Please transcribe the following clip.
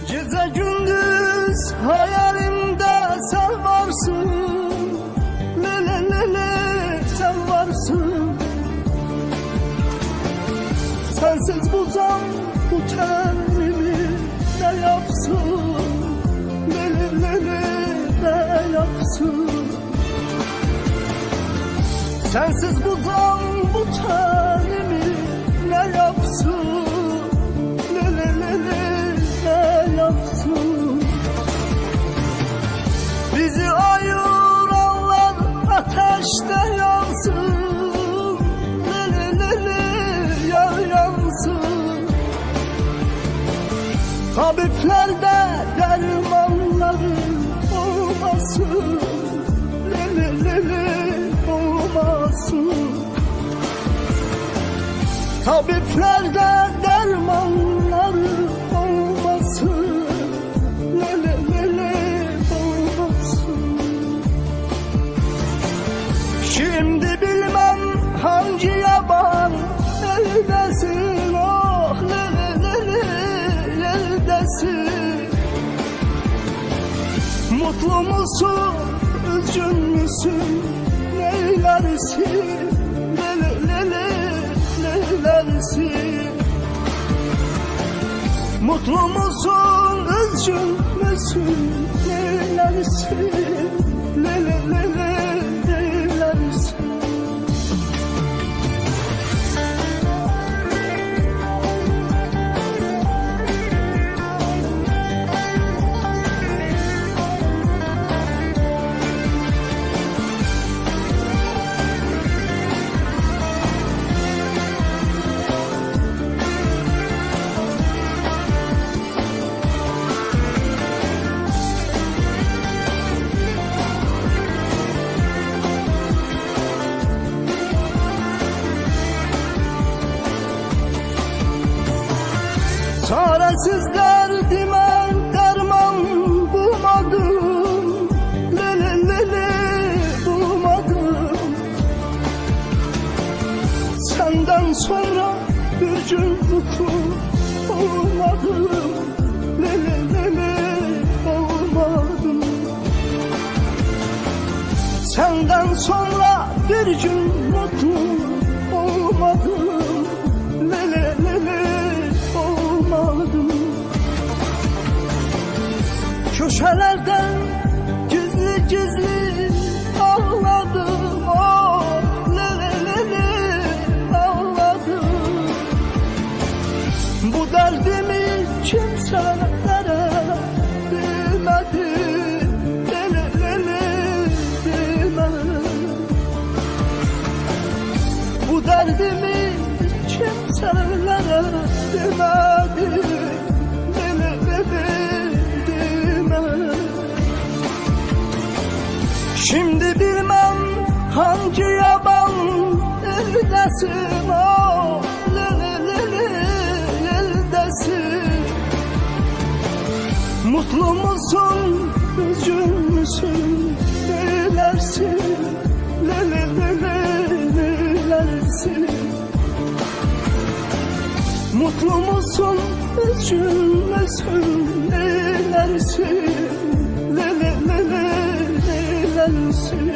Gece gündüz hayalimde sen varsın. Lele lele sen varsın. Sensiz bu can bu tenimi ne yapsın? Lele lele ne yapsın? Sensiz bu can bu tenimi ne yapsın? Lele lele ne yapsın? Bizi ayıranlar ateşte yansın. Lele lele yansın. Tabiplerde dermanları olmasın. Lele lele olmasın. Tabiplerde dermanları olmasın. Lele lele olmasın. Şimdi bilmem hangi yaban eldesin. Oh lele lele eldesin. Mutlu musun, üzgün müsün, neylersin? Lele lele neylersin? Mutlu musun, üzgün müsün, neylersin? Lele lele neylersin? Çaresiz derdime derman bulmadım. Lele lele bulmadım. Senden sonra bir gün mutlu olmadım. Lele lele olmadım. Senden sonra bir gün mutlu olmadım. Lele lele olmadım. Köşelerden gizli gizli ağladım. Oh lele lele ağladım. Bu derdimi kimselere bilmedim. Lele lele bilmedim. Bu derdimi kimselere bilmedim. Lele lele bilmedim. Şimdi bilmem hangi yaban eldesin. Oh lele lele eldesin. Mutlu musun, üzgün müsün, neylersin? Lele lele neylersin? Mutlu musun, üzgün müsün, neylersin? Lele lele neylersin?